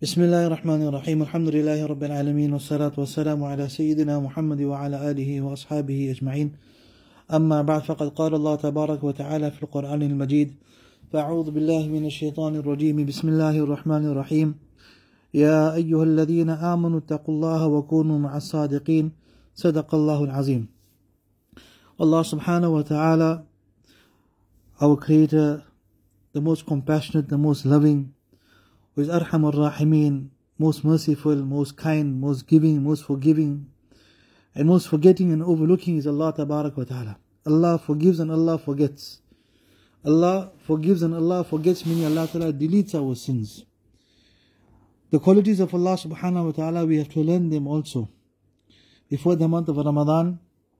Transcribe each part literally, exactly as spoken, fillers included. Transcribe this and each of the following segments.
بسم الله الرحمن الرحيم الحمد لله رب العالمين والصلاة والسلام على سيدنا محمد وعلى آله وأصحابه أجمعين أما بعد فقد قال الله تبارك وتعالى في القرآن المجيد فأعوذ بالله من الشيطان الرجيم بسم الله الرحمن الرحيم يا أيها الذين آمنوا اتقوا الله وكونوا مع الصادقين صدق الله العظيم. Allah subhanahu wa ta'ala, our creator, the most compassionate, the most loving, who is Arham ar-Rahimin, most merciful, most kind, most giving, most forgiving, and most forgetting and overlooking is Allah Tabarak wa Ta'ala. Allah forgives and Allah forgets. Allah forgives and Allah forgets, meaning Allah Ta'ala deletes our sins. The qualities of Allah Subhanahu wa Ta'ala, we have to learn them also before the month of Ramadan,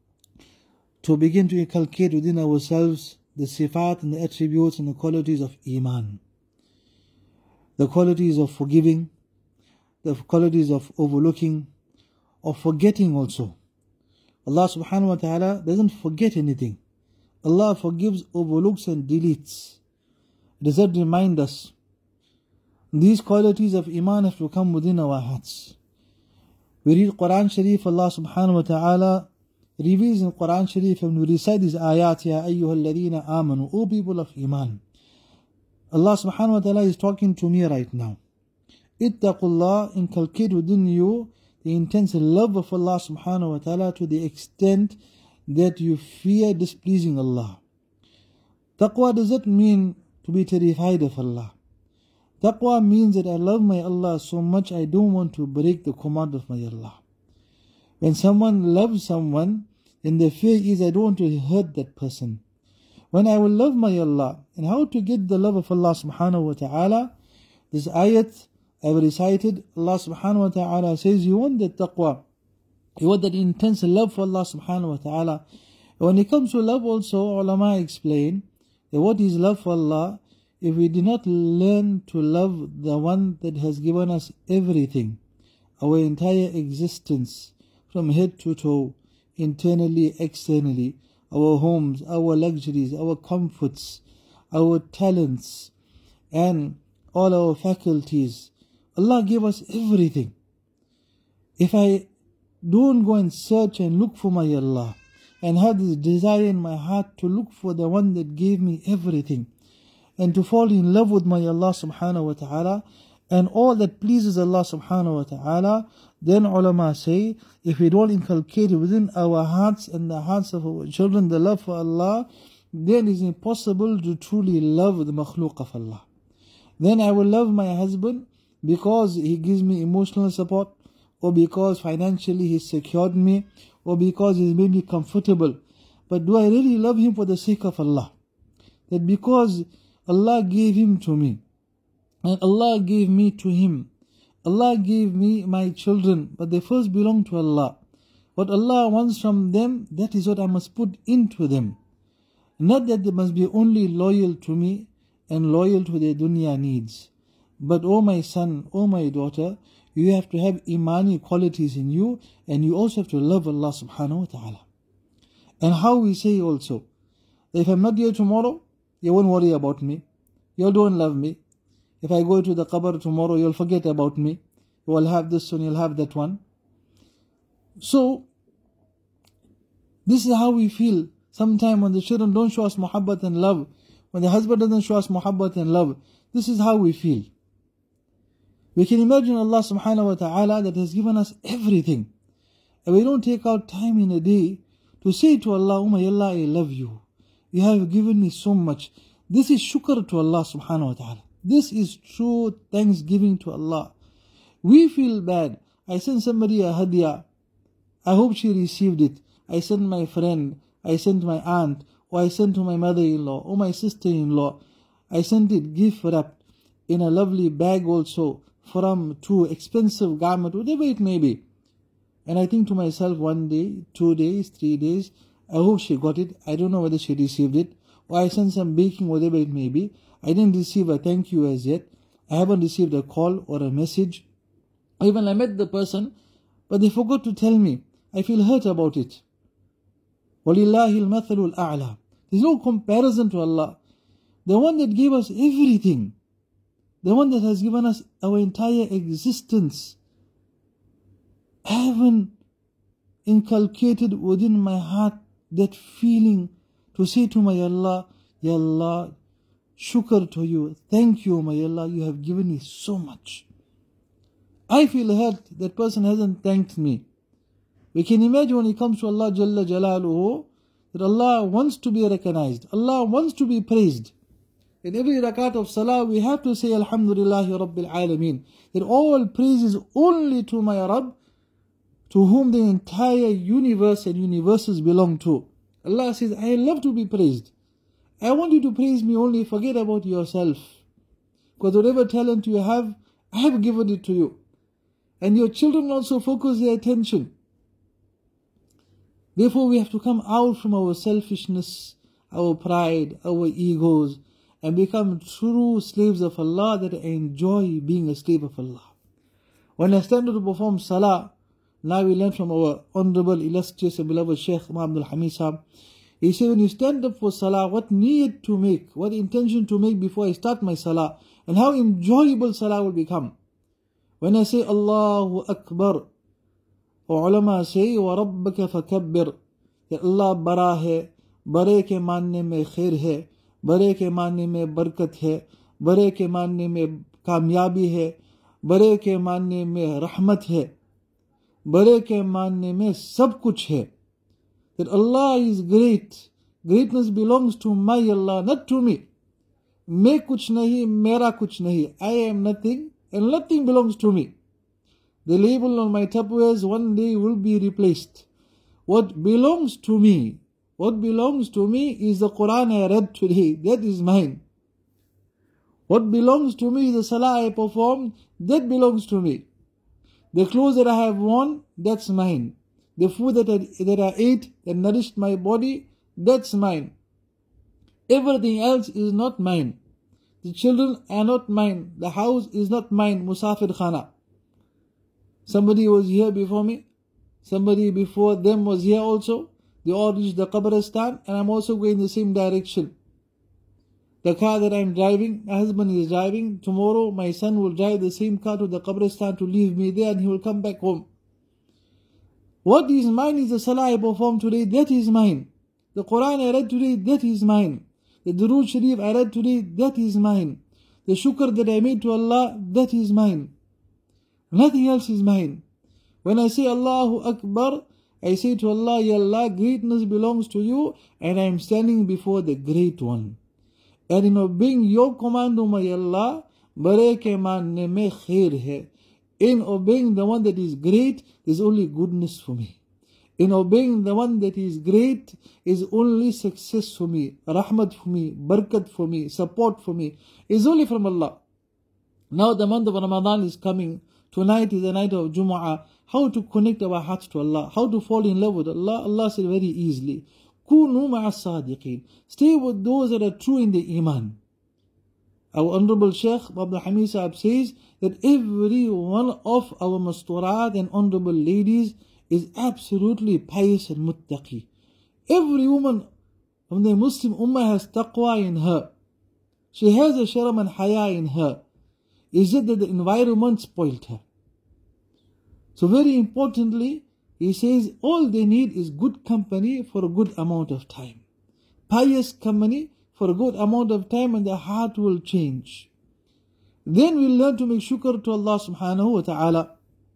to begin to inculcate within ourselves the sifat and the attributes and the qualities of Iman. The qualities of forgiving, the qualities of overlooking, of forgetting also. Allah subhanahu wa ta'ala doesn't forget anything. Allah forgives, overlooks and deletes. Does that remind us? These qualities of Iman have to come within our hearts. We read Quran Sharif, Allah subhanahu wa ta'ala reveals in Quran Sharif, and we recite these ayat, Ya ayyuhal ladhina amanu, O people of Iman. Allah subhanahu wa ta'ala is talking to me right now. Ittaqullah, inculcate within you the intense love of Allah subhanahu wa ta'ala to the extent that you fear displeasing Allah. Taqwa does not mean to be terrified of Allah. Taqwa means that I love my Allah so much I don't want to break the command of my Allah. When someone loves someone, then the fear is I don't want to hurt that person. When I will love my Allah, and how to get the love of Allah subhanahu wa ta'ala, this ayat I've recited, Allah subhanahu wa ta'ala says, you want that taqwa, you want that intense love for Allah subhanahu wa ta'ala. When it comes to love also, ulama explain that what is love for Allah, if we do not learn to love the one that has given us everything, our entire existence, from head to toe, internally, externally, our homes, our luxuries, our comforts, our talents, and all our faculties. Allah gave us everything. If I don't go and search and look for my Allah, and have this desire in my heart to look for the one that gave me everything, and to fall in love with my Allah subhanahu wa ta'ala, and all that pleases Allah subhanahu wa ta'ala, then ulama say, if we don't inculcate within our hearts and the hearts of our children the love for Allah, then it is impossible to truly love the makhluk of Allah. Then I will love my husband because he gives me emotional support, or because financially he secured me, or because he's made me comfortable. But do I really love him for the sake of Allah? That because Allah gave him to me, and Allah gave me to him, Allah gave me my children, but they first belong to Allah. What Allah wants from them, that is what I must put into them. Not that they must be only loyal to me and loyal to their dunya needs. But oh my son, oh my daughter, you have to have imani qualities in you, and you also have to love Allah subhanahu wa ta'ala. And how we say also, if I'm not here tomorrow, you won't worry about me. You don't love me. If I go to the qabr tomorrow, you'll forget about me. You will have this one, you'll have that one. So, this is how we feel. Sometimes when the children don't show us muhabbat and love, when the husband doesn't show us muhabbat and love, this is how we feel. We can imagine Allah subhanahu wa ta'ala that has given us everything, and we don't take out time in a day to say to Allah, oh my Allah, I love you. You have given me so much. This is shukr to Allah subhanahu wa ta'ala. This is true thanksgiving to Allah. We feel bad. I sent somebody a hadiyah. I hope she received it. I sent my friend. I sent my aunt. Or I sent to my mother-in-law or my sister-in-law. I sent it gift wrapped in a lovely bag also, from to expensive garment, whatever it may be. And I think to myself, one day, two days, three days, I hope she got it. I don't know whether she received it. Or I sent some baking, whatever it may be. I didn't receive a thank you as yet. I haven't received a call or a message. Even I met the person, but they forgot to tell me. I feel hurt about it. وَلِلَّهِ الْمَثَلُ الْأَعْلَى. There's no comparison to Allah. The one that gave us everything. the one that has given us our entire existence, haven't inculcated within my heart that feeling to say to my Allah, Ya Allah, shukr to you, thank you, my Allah, you have given me so much. I feel hurt that person hasn't thanked me. We can imagine when it comes to Allah Jalla Jalaluhu, that Allah wants to be recognized, Allah wants to be praised. In every rakat of salah, we have to say Alhamdulillahi Rabbil Alameen, that all praise is only to my Rabb, to whom the entire universe and universes belong to. Allah says, I love to be praised. I want you to praise me only, forget about yourself. Because whatever talent you have, I have given it to you. And your children also focus their attention. Therefore, we have to come out from our selfishness, our pride, our egos, and become true slaves of Allah that enjoy being a slave of Allah. When I stand to perform salah, now we learn from our honorable, illustrious and beloved Shaykh Muhammad al-Hamid Sahab. He said, when you stand up for salah, what need to make, what intention to make before I start my salah, and how enjoyable salah will become. When I say Allahu Akbar, or ulama say, وَرَبَّكَ فَكَبِّرْ, that Allah bara hai, bare ke manne mein khair hai, bare ke manne mein barkat hai, bare ke manne mein kamyabi hai, bare ke manne mein rahmat hai, bare ke manne mein sab kuch hai. That Allah is great. Greatness belongs to my Allah, not to me. Me kuch nahi, mera kuch nahi. I am nothing and nothing belongs to me. The label on my Tupperwares one day will be replaced. What belongs to me, what belongs to me is the Quran I read today. That is mine. What belongs to me is the salah I performed. That belongs to me. The clothes that I have worn, that's mine. The food that I, that I ate, that nourished my body, that's mine. Everything else is not mine. The children are not mine. The house is not mine. Musafir khana. Somebody was here before me. Somebody before them was here also. They all reached the Qabristan, and I'm also going the same direction. The car that I'm driving, my husband is driving. Tomorrow my son will drive the same car to the Qabristan to leave me there, and he will come back home. What is mine is the salah I performed today, that is mine. The Quran I read today, that is mine. The Durood Sharif I read today, that is mine. The shukr that I made to Allah, that is mine. Nothing else is mine. When I say Allahu Akbar, I say to Allah, Ya Allah, greatness belongs to you, and I am standing before the Great One. And in obeying your command, O my Allah, bare ke manne mein khair hai. In obeying the one that is great, is only goodness for me. In obeying the one that is great, is only success for me, rahmat for me, barakat for me, support for me, is only from Allah. Now the month of Ramadan is coming. Tonight is the night of Jumu'ah. How to connect our hearts to Allah, how to fall in love with Allah. Allah said very easily, Kunu ma'as sadiqeen. Stay with those that are true in the Iman. Our Honorable Shaykh Abdul Hamid Sahab says that every one of our masturat and honorable ladies is absolutely pious and muttaqi. Every woman from the Muslim Ummah has taqwa in her. She has a sharam and haya in her. Is it that the environment spoiled her? So very importantly, he says all they need is good company for a good amount of time. Pious company for a good amount of time, and the heart will change. Then we'll learn to make shukr to Allah subhanahu wa ta'ala.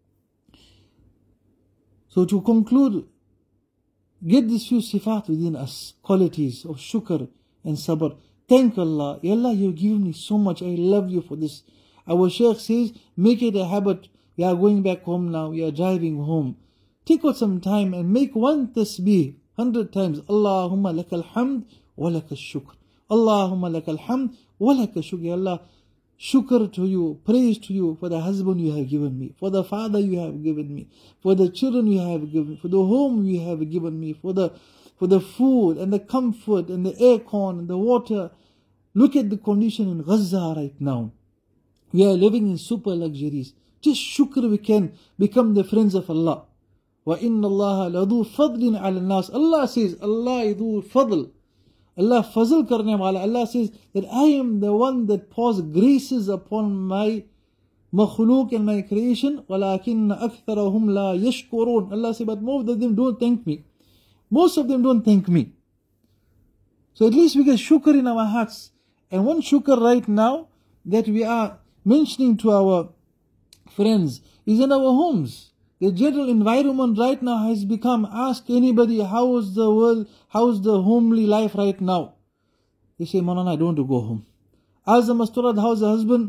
So to conclude, get these few sifat within us, qualities of shukr and sabr. Thank Allah. Ya Allah, you've given me so much. I love you for this. Our Shaykh says, make it a habit. You are going back home now. You are driving home. Take out some time and make one tasbih hundred times. Allahumma lakal hamd wa lakal shukr. Allahumma lakal hamd wa lakal shukr. Ya Allah, shukr to you, praise to you for the husband you have given me, for the father you have given me, for the children you have given me, for the home you have given me, for the for the food and the comfort and the aircon and the water. Look at the condition in Gaza right now. We are living in super luxuries. Just shukr we can become the friends of Allah. وَإِنَّ اللَّهَ لَذُو فَضْلٍ عَلَى النَّاسِ. Allah says, Allah is dhu fadl. Allah fazl karne wala. Allah says that I am the one that pours graces upon my makhluk and my creation. وَلَكِنَّ أَكْثَرَهُمْ لَا يَشْكُرُونَ. Allah says, but most of them don't thank me. Most of them don't thank me. So at least we get shukr in our hearts. And one shukr right now that we are mentioning to our friends is in our homes. The general environment right now has become, ask anybody, how is the world, how is the homely life right now? They say, Maulana, I don't want to go home. Ask the Masturad, how's the husband?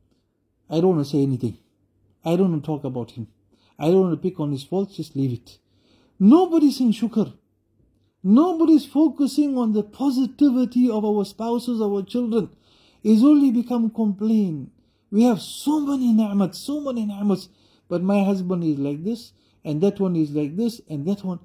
I don't want to say anything. I don't want to talk about him. I don't want to pick on his faults, just leave it. Nobody's in shukr. Nobody's focusing on the positivity of our spouses, our children. It's only become complaint. We have so many ni'mats, so many ni'mats. But my husband is like this, and that one is like this, and that one.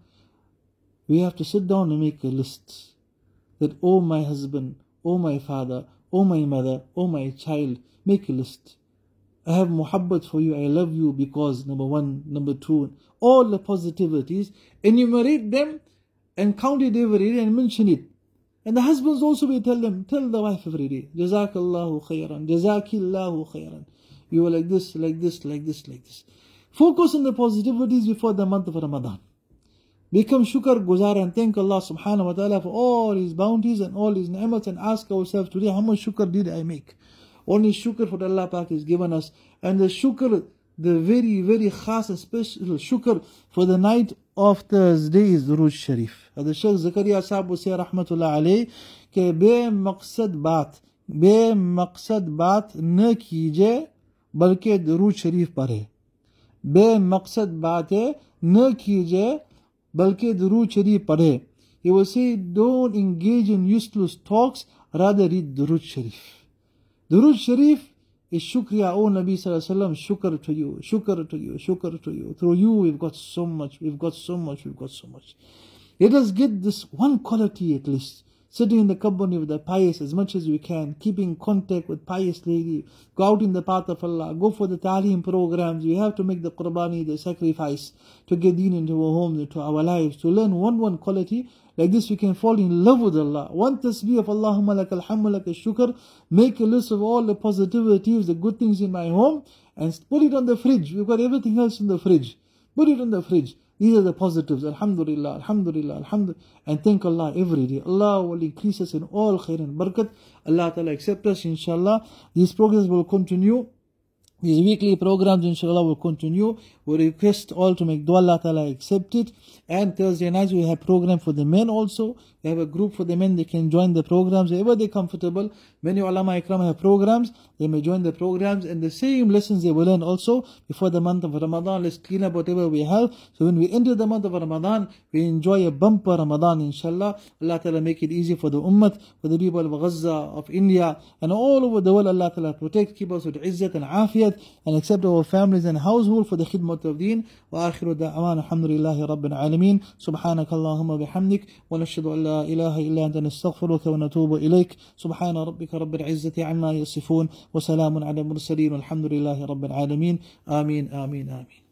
We have to sit down and make a list. That, oh my husband, oh my father, oh my mother, oh my child, make a list. I have muhabbat for you, I love you because number one, number two, all the positivities, enumerate them and count it every day and mention it. And the husbands also will tell them, tell the wife every day, Jazakallahu khairan, Jazakillahu khairan. You are like this, like this, like this, like this. Focus on the positivities before the month of Ramadan. Become shukr guzar and thank Allah subhanahu wa ta'ala for all His bounties and all His ni'mats, and ask ourselves today, how much shukr did I make? Only shukr for Allah Pak has given us. And the shukr, the very, very khas and special shukr for the night of Thursday is Durood Sharif. The Shaykh Zakaria Sahib will say rahmatullah alayh, ke be maqsad baat, be maqsad baat na kije, balke Durood Sharif pare. Be maqsad baat hai, na kije, balke Durood Sharif pare. He will say, don't engage in useless talks, rather read Durood Sharif. Durood Sharif is shukriya, oh Nabi Sallallahu Alaihi Wasallam, shukr to you, shukr to you, shukr to you. Through you we've got so much, we've got so much, we've got so much. Let us get this one quality at least. Sitting in the company with the pious as much as we can, keeping contact with pious lady, go out in the path of Allah, go for the ta'aleem programs. We have to make the qurbani, the sacrifice, to get deen into our homes, into our lives, to learn one one quality. Like this we can fall in love with Allah. One tasbih of Allahumma lakal hamdu lakal shukr. Make a list of all the positivities, the good things in my home, and put it on the fridge. We've got everything else in the fridge. Put it on the fridge. These are the positives. Alhamdulillah, Alhamdulillah, Alhamdulillah. And thank Allah every day. Allah will increase us in all khair and barakat. Allah Ta'ala accept us, inshallah. These programs will continue. These weekly programs, inshallah, will continue. We request all to make dua, Allah Ta'ala accept it. And Thursday nights we have program for the men also. We have a group for the men, they can join the programs wherever they're comfortable. Many ulama ikram have programs, they may join the programs, and the same lessons they will learn also before the month of Ramadan. Let's clean up whatever we have. So when we enter the month of Ramadan, we enjoy a bumper Ramadan, inshallah. Allah Ta'ala make it easy for the ummah, for the people of Gaza, of India, and all over the world. Allah Ta'ala protect, keep us with izzat and afiyat, and accept our families and household for the khidmat of deen. Wa akhiru da'awan alhamdulillahi rabbil alameen. Subhanaka Allahumma bihamdik, wa nashhadu an la ilaha illa anta nastaghfiruka wa natubu ilayk. Subhana rabbika rabbil izzati amma yasifun, wa salamun ala mursaleen, walhamdulillahi rabbil alameen. Ameen, ameen, ameen.